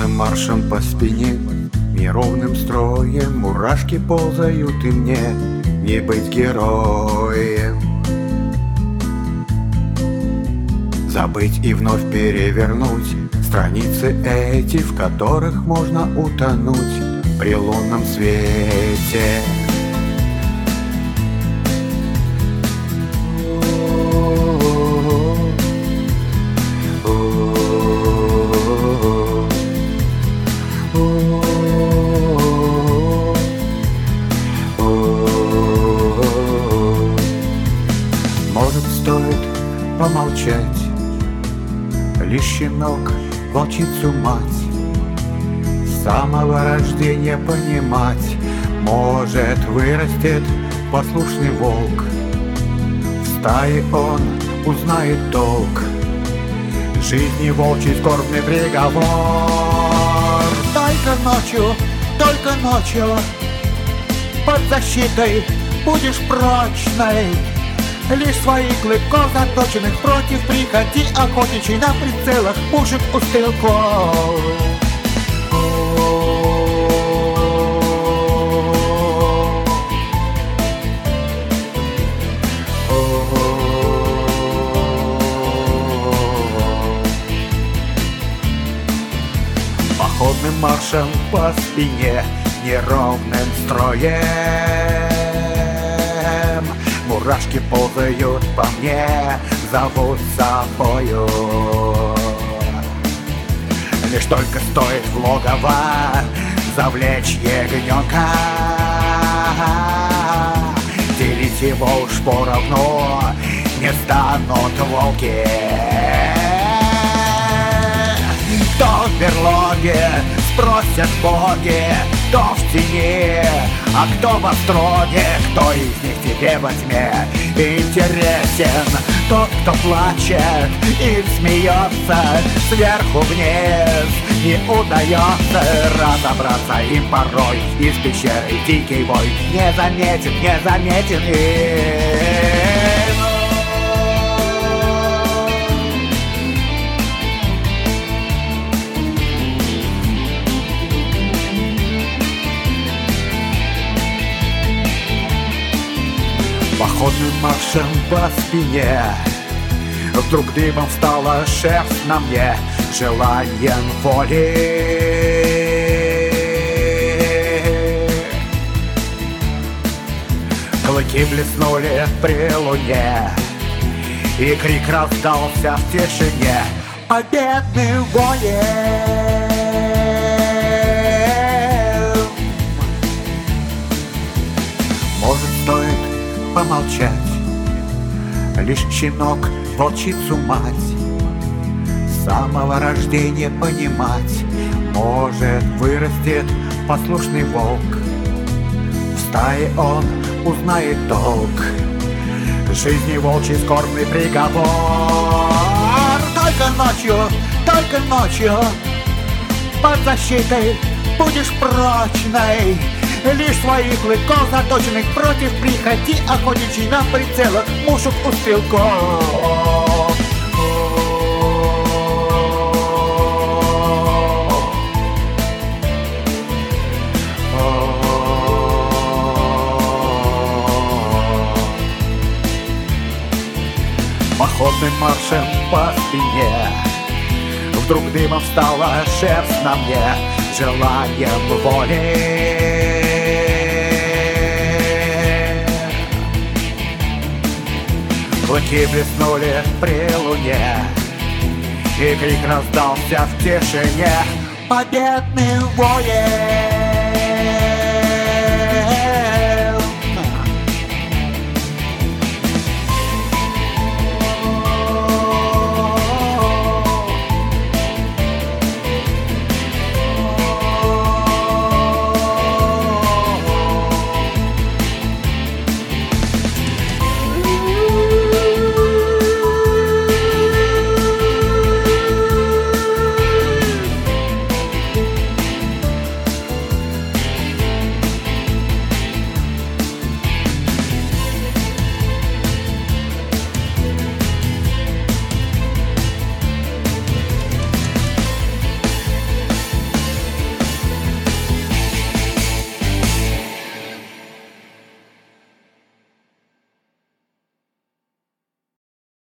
Походным маршем по спине, неровным строем мурашки ползают, и мне не быть героем. Забыть и вновь перевернуть страницы эти, в которых можно утонуть при лунном свете. Может, стоит помолчать, лишь щенок волчицу мать с самого рождения понимать. Может, вырастет послушный волк, в стае он узнает толк, жизни волчий скорбный приговор. Только ночью под защитой будешь прочной, лишь своих клыков заточенных против прихоти охотничий на прицелах пушек у стрелков. Походным маршем по спине, неровным строем мурашки ползают по мне, зовут собою. Лишь только стоит в логово завлечь ягненка, делить его уж поровну не станут волки. Кто в берлоге, спросят боги, кто в тени, а кто в остроге, кто из них тебе во тьме интересен? Тот, кто плачет и смеется сверху вниз, не удается разобраться им порой. Из пещеры дикий вой не заметен им. Походным маршем по спине вдруг дымом встала шерсть на мне, желанием воли. Клыки блеснули при луне, и крик раздался в тишине победный воин. Может, стоит помолчать, лишь щенок волчицу мать с самого рождения понимать. Может, вырастет послушный волк, в стае он узнает толк, жизни волчий скорбный приговор. Только ночью под защитой будешь прочной, лишь своих клыков заточенных против прихоти охотничий на прицелах пушек у стрелков. Походным маршем по спине вдруг дымом встала шерсть на мне, желанием воли. Клыки блеснули при луне, и крик раздался в тишине победный воин.